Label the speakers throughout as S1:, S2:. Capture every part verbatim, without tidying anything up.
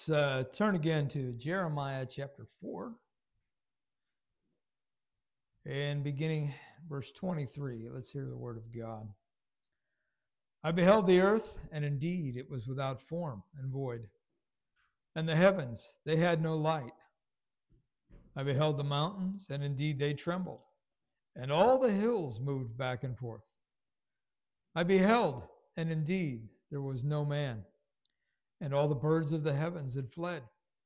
S1: Let's uh, turn again to Jeremiah chapter four and beginning verse twenty-three. Let's hear the word of God. I beheld the earth, and indeed it was without form and void, and the heavens, they had no light. I beheld the mountains, and indeed they trembled, and all the hills moved back and forth. I beheld, and indeed there was no man, and all the birds of the heavens had fled.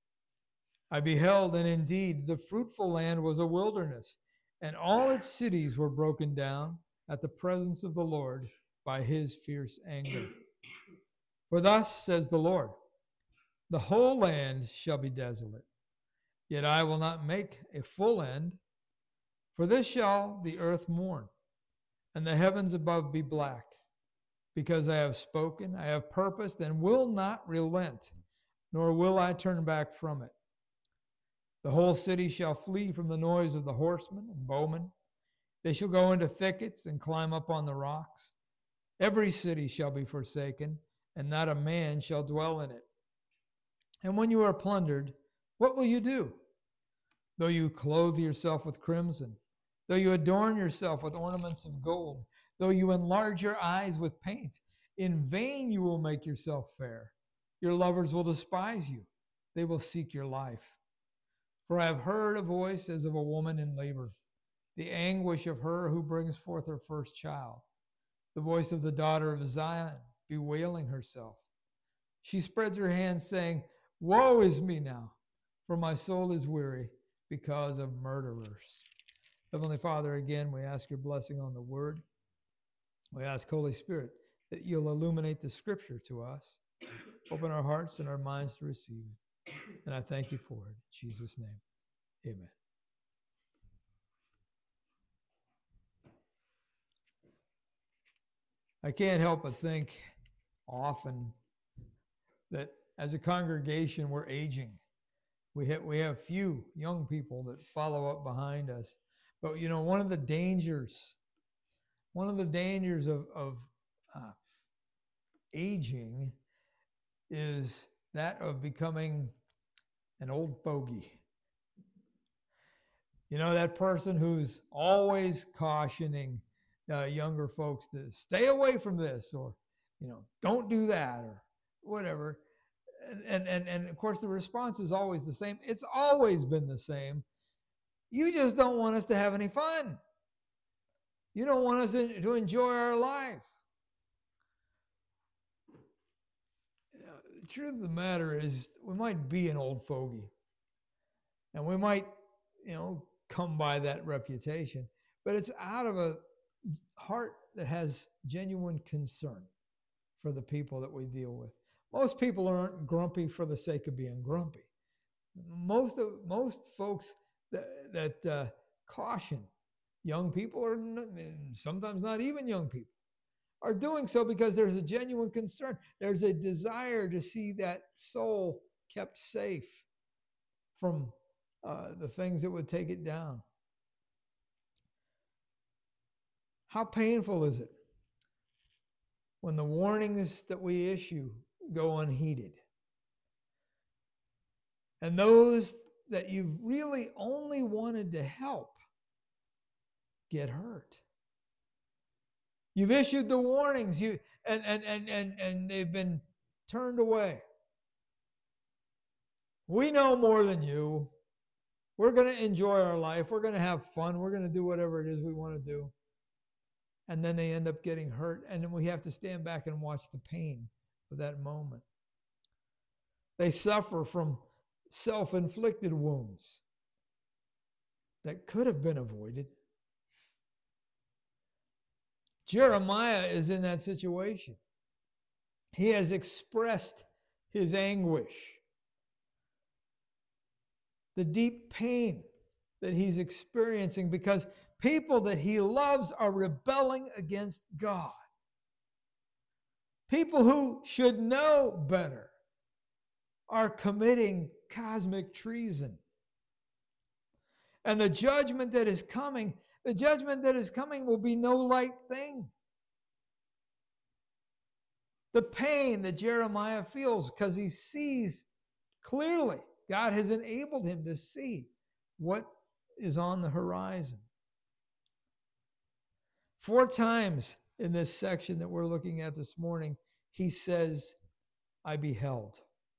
S1: I beheld, and indeed the fruitful land was a wilderness, and all its cities were broken down at the presence of the Lord by his fierce anger. For thus says the Lord, the whole land shall be desolate, yet I will not make a full end. For this shall the earth mourn, and the heavens above be black, because I have spoken, I have purposed, and will not relent, nor will I turn back from it. The whole city shall flee from the noise of the horsemen and bowmen. They shall go into thickets and climb up on the rocks. Every city shall be forsaken, and not a man shall dwell in it. And when you are plundered, what will you do? Though you clothe yourself with crimson, though you adorn yourself with ornaments of gold, though you enlarge your eyes with paint, in vain you will make yourself fair. Your lovers will despise you. They will seek your life. For I have heard a voice as of a woman in labor, the anguish of her who brings forth her first child, the voice of the daughter of Zion, bewailing herself. She spreads her hands, saying, woe is me now, for my soul is weary because of murderers. Heavenly Father, again, we ask your blessing on the word. We ask, Holy Spirit, that you'll illuminate the scripture to us, open our hearts and our minds to receive it. And I thank you for it. In Jesus' name, amen. I can't help but think often that as a congregation, we're aging. We have, we have few young people that follow up behind us. But, you know, one of the dangers, one of the dangers of, of uh, aging is that of becoming an old fogey. You know, that person who's always cautioning uh, younger folks to stay away from this, or, you know, don't do that, or whatever. And, and, and of course, the response is always the same. It's always been the same. You just don't want us to have any fun. You don't want us to enjoy our life. You know, the truth of the matter is, we might be an old fogey, and we might, you know, come by that reputation, but it's out of a heart that has genuine concern for the people that we deal with. Most people aren't grumpy for the sake of being grumpy. Most of most folks that, that uh, caution young people, or sometimes not even young people, are doing so because there's a genuine concern. There's a desire to see that soul kept safe from uh, the things that would take it down. How painful is it when the warnings that we issue go unheeded? And those that you really only wanted to help get hurt. You've issued the warnings, you and and and and, and they've been turned away. We know more than you. We're going to enjoy our life. We're going to have fun. We're going to do whatever it is we want to do. And then they end up getting hurt, and then we have to stand back and watch the pain of that moment. They suffer from self-inflicted wounds that could have been avoided. Jeremiah is in that situation. He has expressed his anguish, the deep pain that he's experiencing because people that he loves are rebelling against God. People who should know better are committing cosmic treason. And the judgment that is coming, the judgment that is coming will be no light thing. The pain that Jeremiah feels because he sees Clearly, God has enabled him to see what is on the horizon. Four times in this section that we're looking at this morning, he says, I beheld.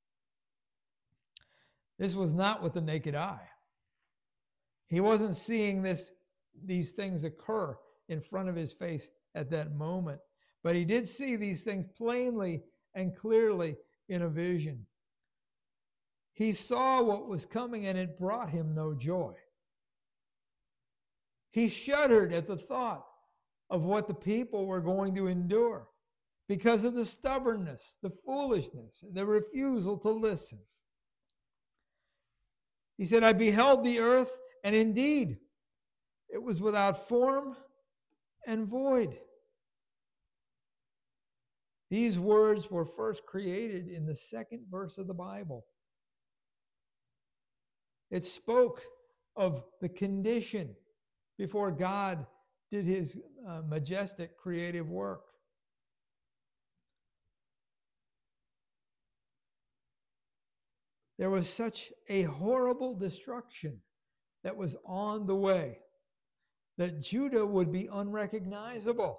S1: This was not with the naked eye. He wasn't seeing this, these things occur in front of his face at that moment, but he did see these things plainly and clearly in a vision. He saw what was coming, and it brought him no joy. He shuddered at the thought of what the people were going to endure because of the stubbornness, the foolishness, the refusal to listen. He said, I beheld the earth, and indeed, it was without form and void. These words were first created in the second verse of the Bible. It spoke of the condition before God did his uh, majestic creative work. There was such a horrible destruction that was on the way that Judah would be unrecognizable.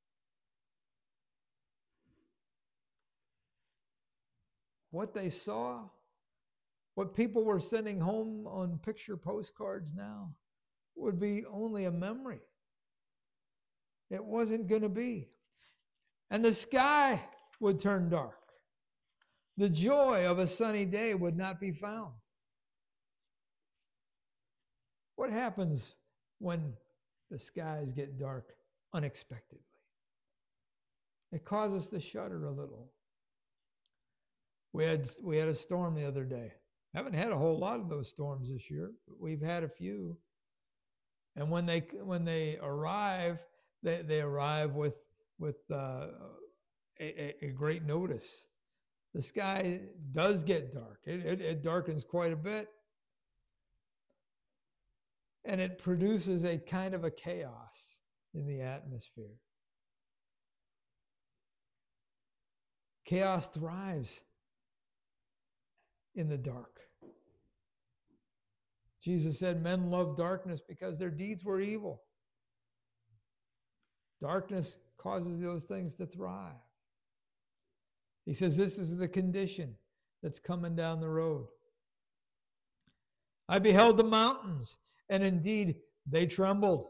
S1: What they saw, what people were sending home on picture postcards now, would be only a memory. It wasn't going to be. And the sky would turn dark. The joy of a sunny day would not be found. What happens when the skies get dark unexpectedly? It causes us to shudder a little. We had, we had a storm the other day. Haven't had a whole lot of those storms this year, but we've had a few. And when they when they arrive, they, they arrive with with uh, a, a great notice. The sky does get dark. It, it, it darkens quite a bit. And it produces a kind of a chaos in the atmosphere. Chaos thrives in the dark. Jesus said, men love darkness because their deeds were evil. Darkness causes those things to thrive. He says, this is the condition that's coming down the road. I beheld the mountains, and indeed they trembled.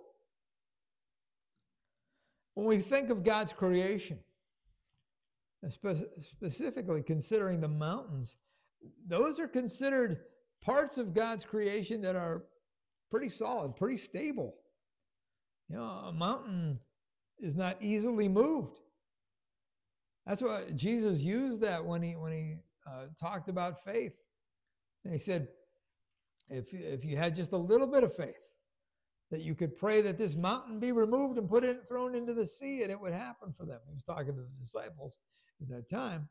S1: When we think of God's creation, spe- specifically considering the mountains, those are considered parts of God's creation that are pretty solid, pretty stable. You know, a mountain is not easily moved. That's why Jesus used that when he when he uh, talked about faith. And he said, if, if you had just a little bit of faith, that you could pray that this mountain be removed and put it thrown into the sea, and it would happen for them. He was talking to the disciples at that time.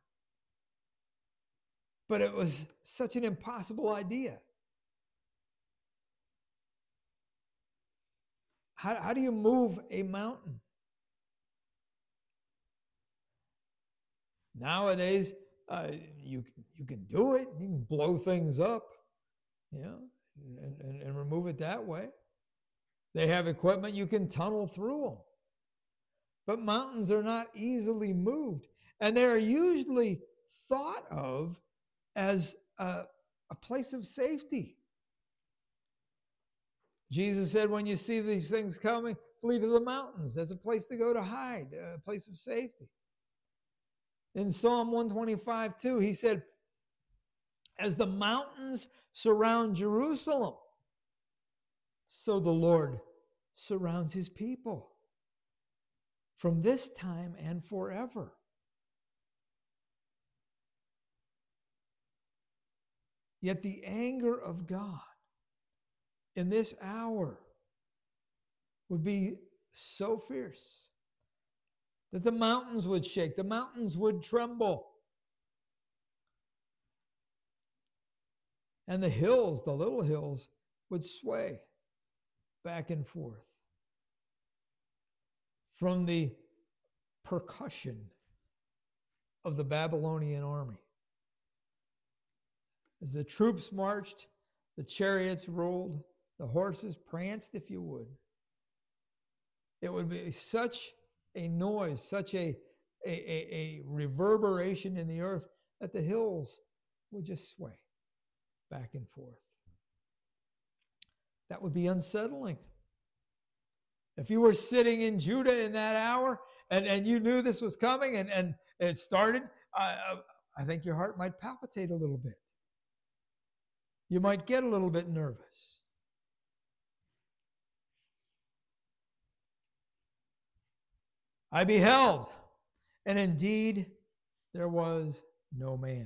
S1: But it was such an impossible idea. How, how do you move a mountain? Nowadays, uh, you, you can do it. You can blow things up, you know, and, and, and remove it that way. They have equipment, you can tunnel through them. But mountains are not easily moved. And they are usually thought of as a, a place of safety. Jesus said, when you see these things coming, flee to the mountains. There's a place to go to hide, a place of safety. In Psalm one twenty-five, two, he said, as the mountains surround Jerusalem, so the Lord surrounds his people from this time and forever. Yet the anger of God in this hour would be so fierce that the mountains would shake, the mountains would tremble. And the hills, the little hills, would sway back and forth from the percussion of the Babylonian army. As the troops marched, the chariots rolled, the horses pranced, if you would. It would be such a noise, such a, a, a, a reverberation in the earth that the hills would just sway back and forth. That would be unsettling. If you were sitting in Judah in that hour and, and you knew this was coming and, and it started, I, I think your heart might palpitate a little bit. You might get a little bit nervous. I beheld, and indeed there was no man.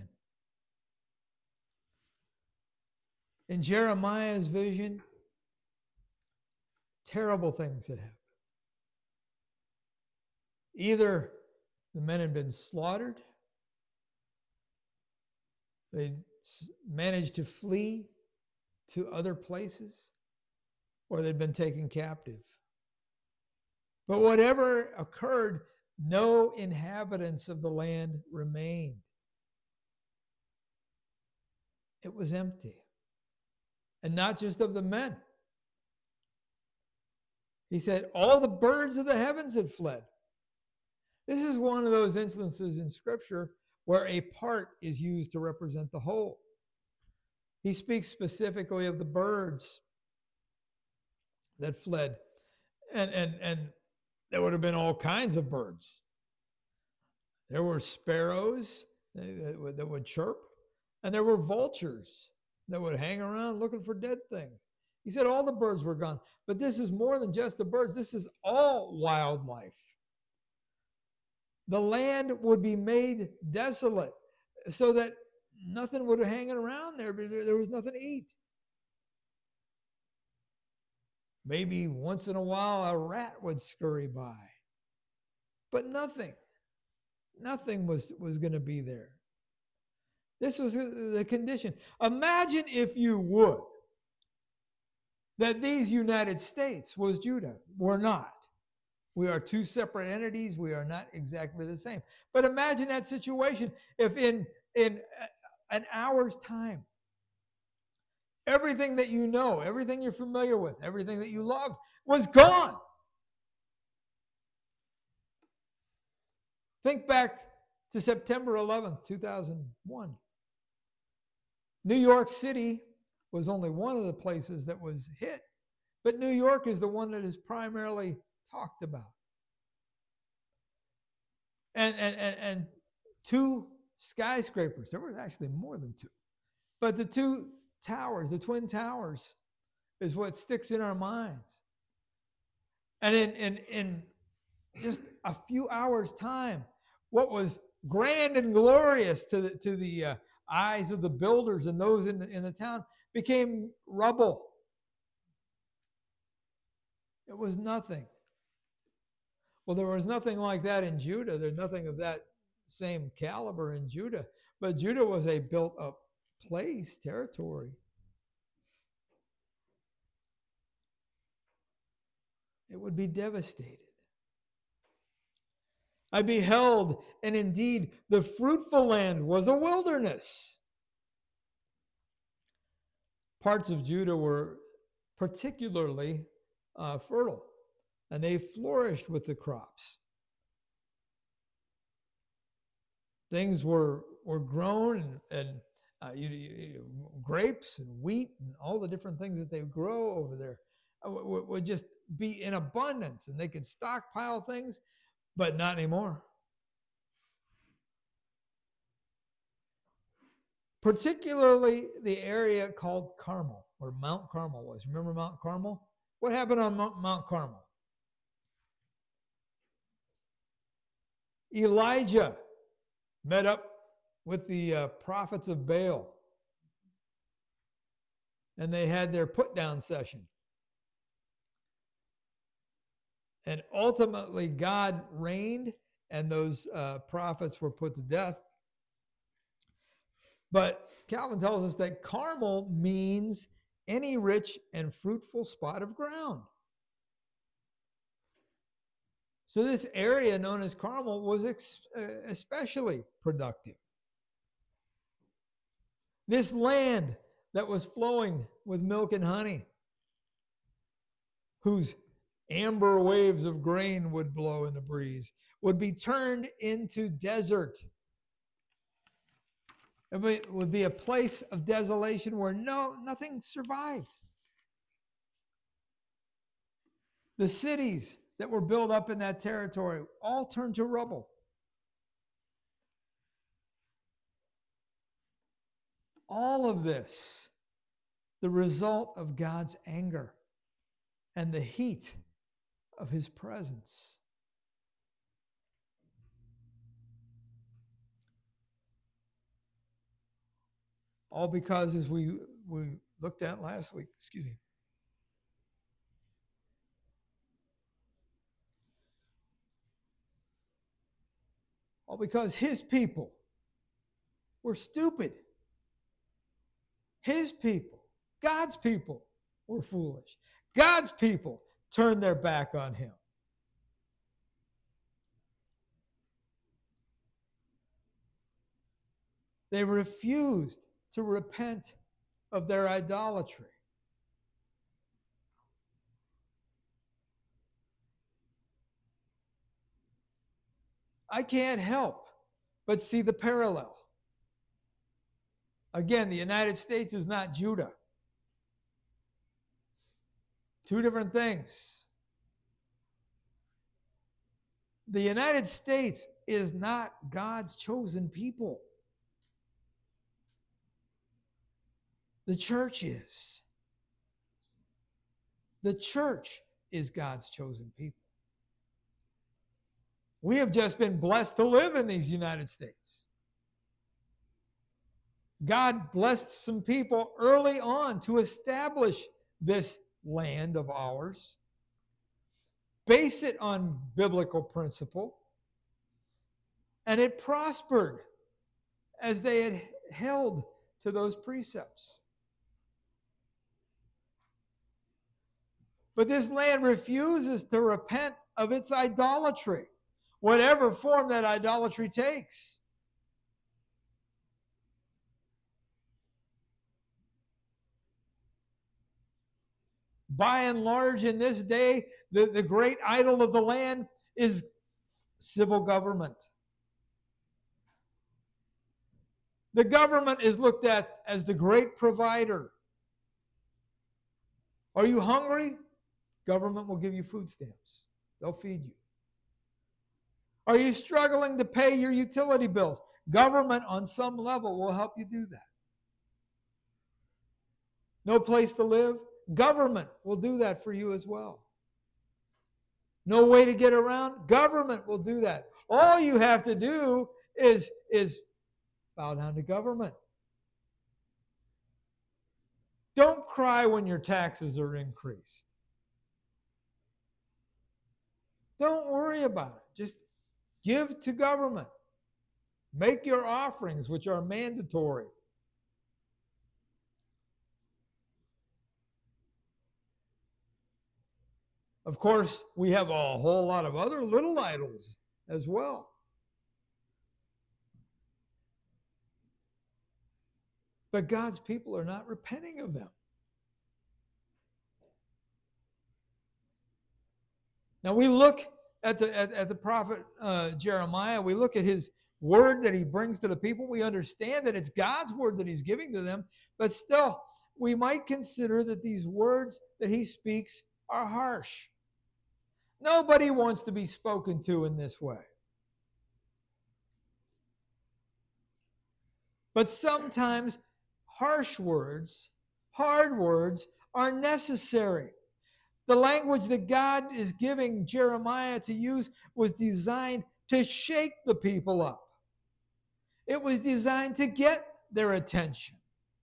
S1: In Jeremiah's vision, terrible things had happened. Either the men had been slaughtered, they managed to flee to other places, or they'd been taken captive. But whatever occurred, no inhabitants of the land remained. It was empty. And not just of the men. He said, all the birds of the heavens had fled. This is one of those instances in Scripture where a part is used to represent the whole. He speaks specifically of the birds that fled. And, and, and there would have been all kinds of birds. There were sparrows that would, that would chirp, and there were vultures that would hang around looking for dead things. He said all the birds were gone. But this is more than just the birds. This is all wildlife. The land would be made desolate so that nothing would hang around there. There was nothing to eat. Maybe once in a while a rat would scurry by. But nothing. Nothing was, was going to be there. This was the condition. Imagine, if you would, that these United States was Judah. We're not. We are two separate entities. We are not exactly the same. But imagine that situation if in, in an hour's time, everything that you know, everything you're familiar with, everything that you love was gone. Think back to September eleventh, two thousand one. New York City was only one of the places that was hit, but New York is the one that is primarily talked about. And, and, and, and two skyscrapers, there was actually more than two, but the two towers, the Twin Towers, is what sticks in our minds. And in, in, in just a few hours' time, what was grand and glorious to the, to the uh, eyes of the builders and those in the, in the town became rubble. It was nothing. Well, there was nothing like that in Judah. There's nothing of that same caliber in Judah. But Judah was a built-up place, territory. It would be devastated. I beheld, and indeed the fruitful land was a wilderness. Parts of Judah were particularly uh, fertile, and they flourished with the crops. Things were, were grown, and, and uh, you, you, grapes and wheat and all the different things that they grow over there would, would just be in abundance, and they could stockpile things, but not anymore. Particularly the area called Carmel, where Mount Carmel was. Remember Mount Carmel? What happened on Mount Carmel? Elijah met up with the uh, prophets of Baal, and they had their put-down session. And ultimately, God reigned, and those uh, prophets were put to death. But Calvin tells us that Carmel means any rich and fruitful spot of ground. So this area known as Carmel was ex- especially productive. This land that was flowing with milk and honey, whose amber waves of grain would blow in the breeze, would be turned into desert. It would be a place of desolation where no nothing survived. The cities that were built up in that territory all turned to rubble. All of this, the result of God's anger and the heat of his presence. All because, as we, we looked at last week, excuse me, all because his people were stupid. His people, God's people, were foolish. God's people turned their back on him. They refused to repent of their idolatry. I can't help but see the parallel. Again, the United States is not Judah. Two different things. The United States is not God's chosen people. The church is. The church is God's chosen people. We have just been blessed to live in these United States. God blessed some people early on to establish this land of ours, base it on biblical principle, and it prospered as they had held to those precepts. But this land refuses to repent of its idolatry, whatever form that idolatry takes. By and large, in this day, the, the great idol of the land is civil government. The government is looked at as the great provider. Are you hungry? Government will give you food stamps. They'll feed you. Are you struggling to pay your utility bills? Government on some level will help you do that. No place to live? Government will do that for you as well. No way to get around? Government will do that. All you have to do is, is bow down to government. Don't cry when your taxes are increased. Don't worry about it. Just give to government. Make your offerings, which are mandatory. Of course, we have a whole lot of other little idols as well. But God's people are not repenting of them. Now we look at the at, at the prophet uh, Jeremiah. We look at his word that he brings to the people. We understand that it's God's word that he's giving to them. But still, we might consider that these words that he speaks are harsh. Nobody wants to be spoken to in this way. But sometimes harsh words, hard words, are necessary. The language that God is giving Jeremiah to use was designed to shake the people up. It was designed to get their attention.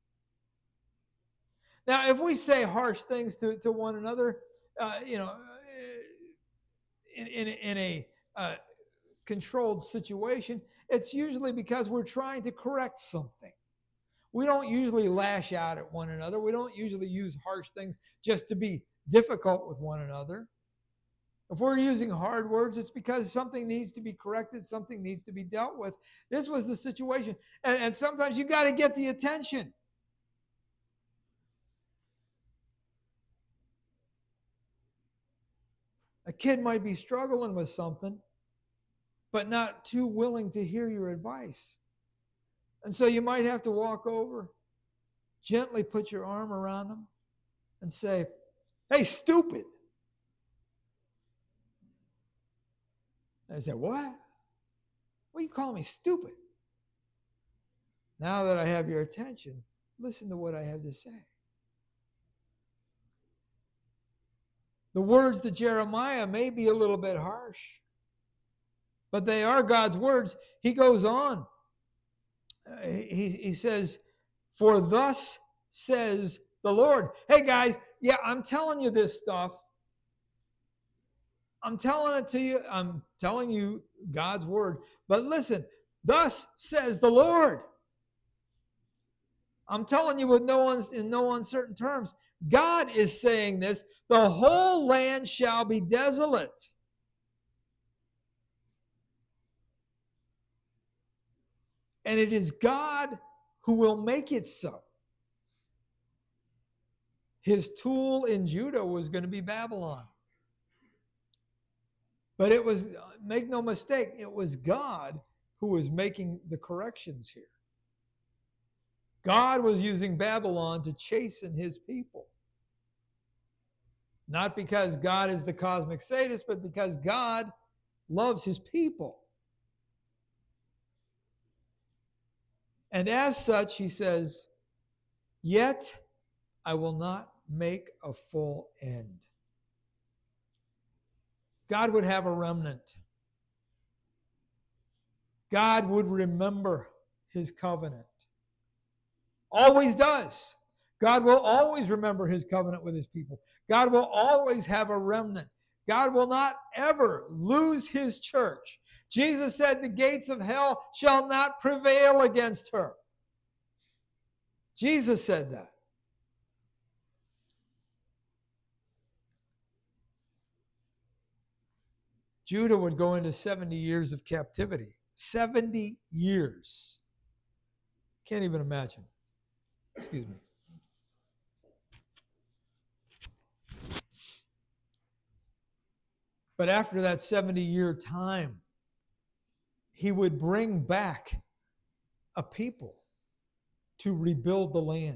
S1: Now, if we say harsh things to, to one another, uh, you know, in, in, in a uh, controlled situation, it's usually because we're trying to correct something. We don't usually lash out at one another. We don't usually use harsh things just to be difficult with one another. If we're using hard words, it's because something needs to be corrected, something needs to be dealt with. This was the situation. And, and sometimes you got to get the attention. A kid might be struggling with something, but not too willing to hear your advice. And so you might have to walk over, gently put your arm around them, and say, "Hey, stupid." And I said, "What? What are you calling me stupid?" Now that I have your attention, listen to what I have to say. The words to Jeremiah may be a little bit harsh, but they are God's words. He goes on. Uh, he, he says, "For thus says the Lord." Hey, guys, yeah, I'm telling you this stuff. I'm telling it to you. I'm telling you God's word. But listen, thus says the Lord. I'm telling you with no un- in no uncertain terms. God is saying this. The whole land shall be desolate. And it is God who will make it so. His tool in Judah was going to be Babylon. But it was, make no mistake, it was God who was making the corrections here. God was using Babylon to chasten his people. Not because God is the cosmic sadist, but because God loves his people. And as such, he says, "Yet I will not make a full end." God would have a remnant. God would remember his covenant. Always does. God will always remember his covenant with his people. God will always have a remnant. God will not ever lose his church. Jesus said the gates of hell shall not prevail against her. Jesus said that. Judah would go into seventy years of captivity. seventy years. Can't even imagine. Excuse me. But after that seventy-year time, he would bring back a people to rebuild the land.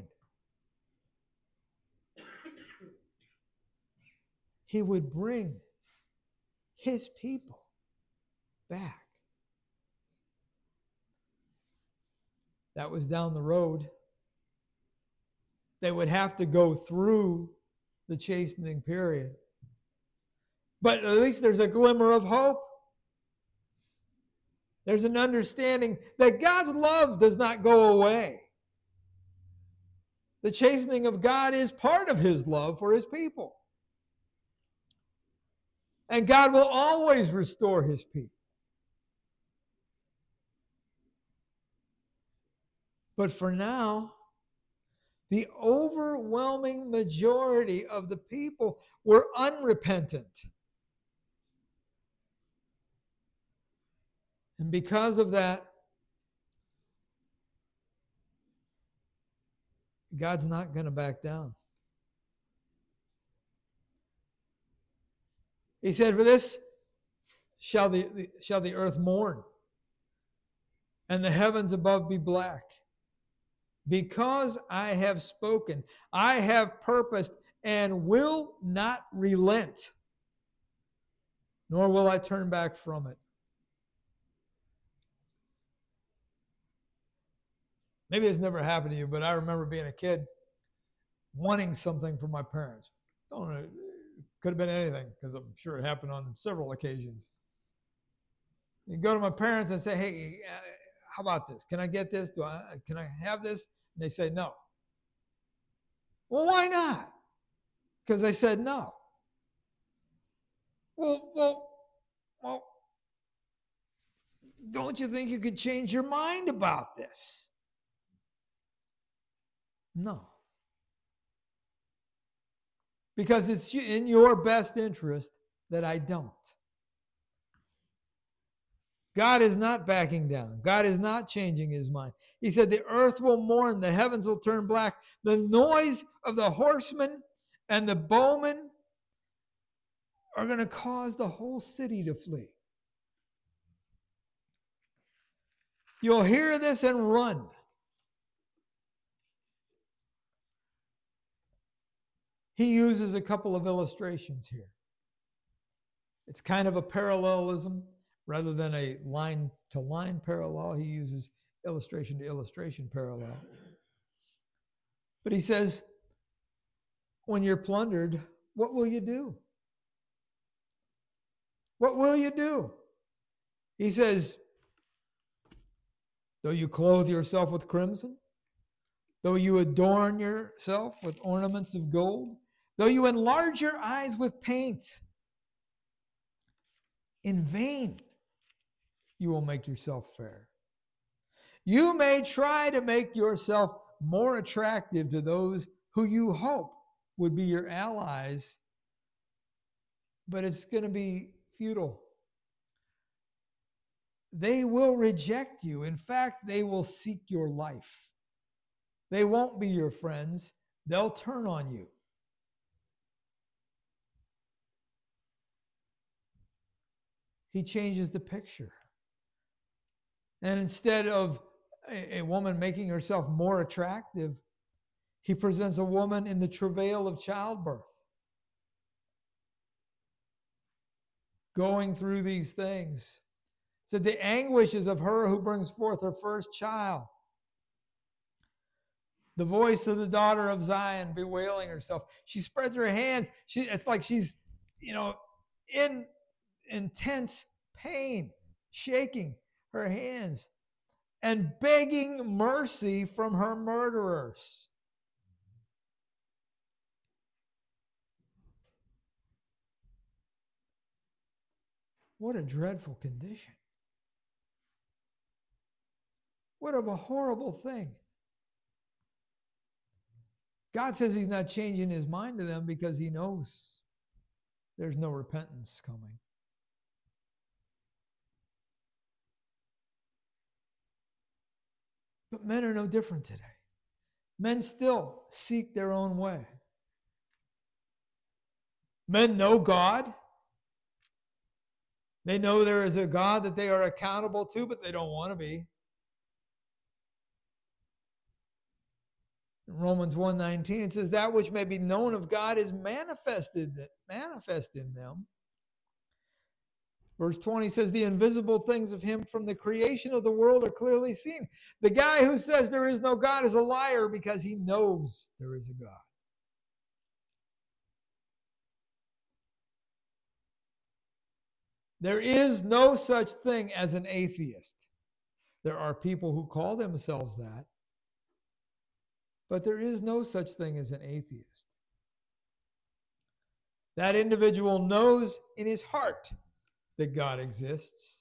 S1: He would bring his people back. That was down the road. They would have to go through the chastening period. But at least there's a glimmer of hope. There's an understanding that God's love does not go away. The chastening of God is part of his love for his people. And God will always restore his people. But for now, the overwhelming majority of the people were unrepentant. And because of that, God's not going to back down. He said, "For this shall the, the, shall the earth mourn, and the heavens above be black. Because I have spoken, I have purposed, and will not relent, nor will I turn back from it." Maybe it's never happened to you, but I remember being a kid wanting something from my parents. Don't know, it could have been anything, because I'm sure it happened on several occasions. You go to my parents and say, "Hey, uh, how about this? Can I get this? Do I? Can I have this?" And they say no. Well, why not? Because I said no. Well, well, well, don't you think you could change your mind about this? No. Because it's in your best interest that I don't. God is not backing down. God is not changing his mind. He said, the earth will mourn, the heavens will turn black. The noise of the horsemen and the bowmen are going to cause the whole city to flee. You'll hear this and run. He uses a couple of illustrations here. It's kind of a parallelism rather than a line-to-line parallel. He uses illustration to illustration parallel. But he says, when you're plundered, what will you do? What will you do? He says, though you clothe yourself with crimson, though you adorn yourself with ornaments of gold, though you enlarge your eyes with paint, in vain you will make yourself fair. You may try to make yourself more attractive to those who you hope would be your allies, but it's going to be futile. They will reject you. In fact, they will seek your life. They won't be your friends. They'll turn on you. He changes the picture. And instead of a, a woman making herself more attractive, he presents a woman in the travail of childbirth, going through these things. So the anguishes of her who brings forth her first child. The voice of the daughter of Zion bewailing herself. She spreads her hands. She, it's like she's, you know, in intense pain, shaking her hands and begging mercy from her murderers. What a dreadful condition. What a horrible thing. God says he's not changing his mind to them because he knows there's no repentance coming. But men are no different today. Men still seek their own way. Men know God. They know there is a God that they are accountable to, but they don't want to be. In Romans one nineteen, it says, that which may be known of God is manifested, manifest in them. Verse twenty says, the invisible things of him from the creation of the world are clearly seen. The guy who says there is no God is a liar because he knows there is a God. There is no such thing as an atheist. There are people who call themselves that, but there is no such thing as an atheist. That individual knows in his heart that God exists.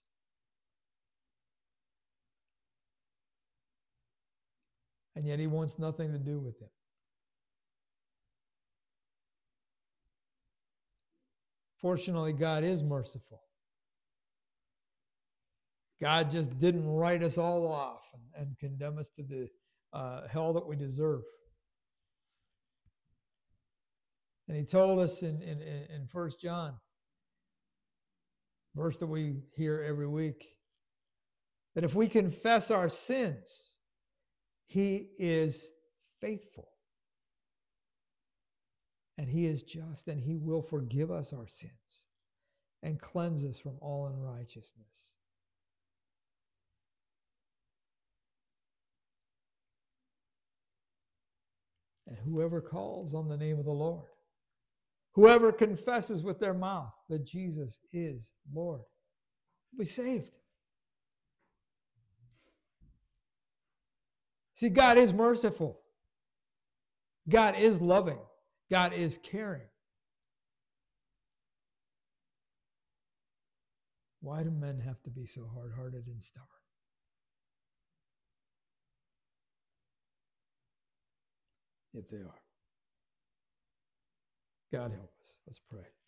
S1: And yet he wants nothing to do with him. Fortunately, God is merciful. God just didn't write us all off and, and condemn us to the uh, hell that we deserve. And he told us in, in, in First John, verse that we hear every week, that if we confess our sins, he is faithful. And he is just, and he will forgive us our sins and cleanse us from all unrighteousness. And whoever calls on the name of the Lord, whoever confesses with their mouth that Jesus is Lord, will be saved. See, God is merciful. God is loving. God is caring. Why do men have to be so hard-hearted and stubborn? Yet they are. God help us. Let's pray.